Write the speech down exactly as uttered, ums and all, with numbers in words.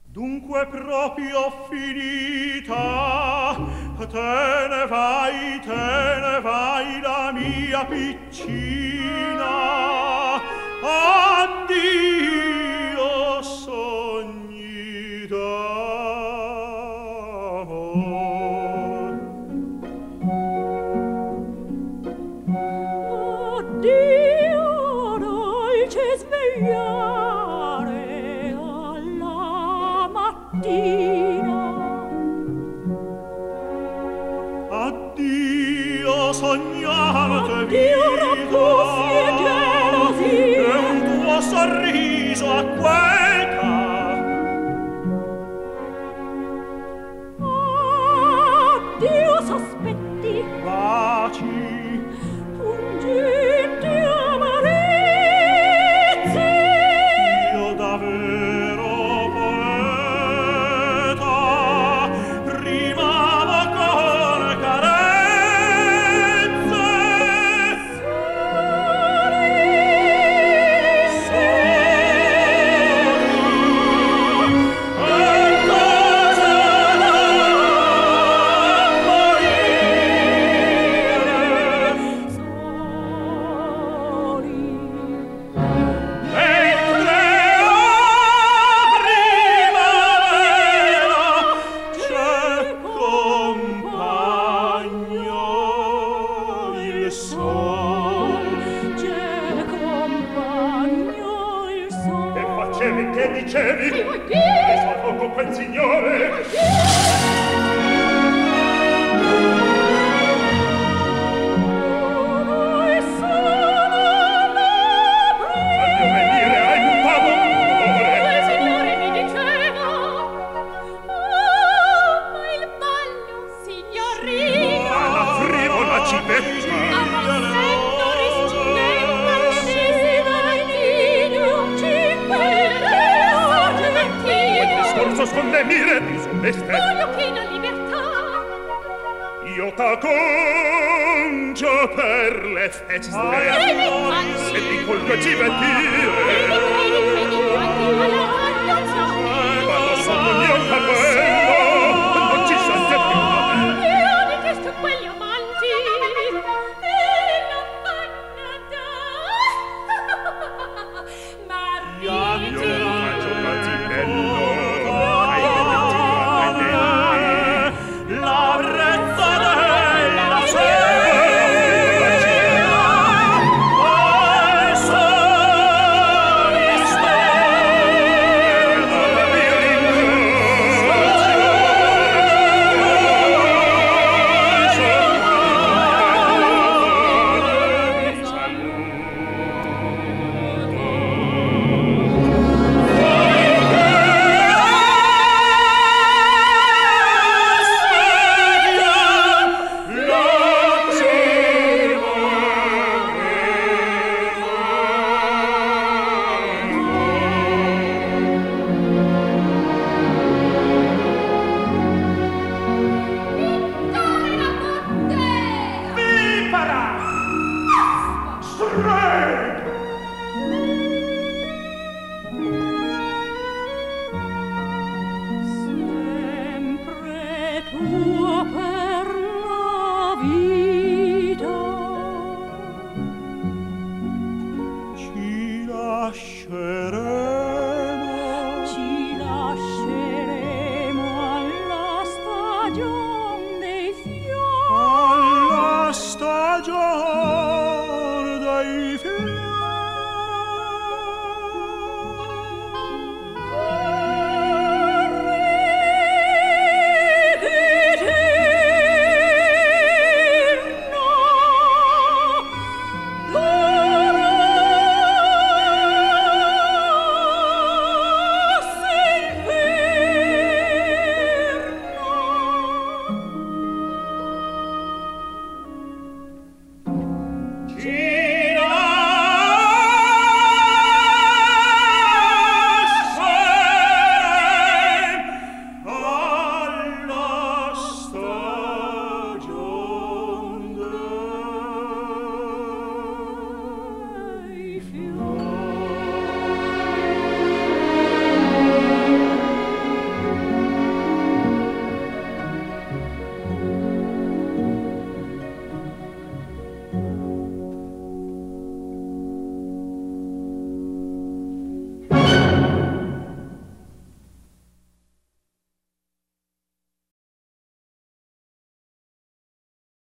Dunque proprio finita, te ne vai, te ne vai la mia piccina. Addio sogni d'amor. Addio dolce svegliare alla mattina. Addio sognante Addio rapussi e gelosie, e un tuo sorriso acqueta. Addio sospetti, Baci, pungenti amarezze. io davvero poeta rimavo con carezze. Che dicevi? Che vuoi dire? Che salvo con quel signore? Che vuoi dire? Scondemire disoneste voglio piena libertà. Io t'accongio per le feste Credi, se ti colgo ci credi, credi, credi, credi, credi,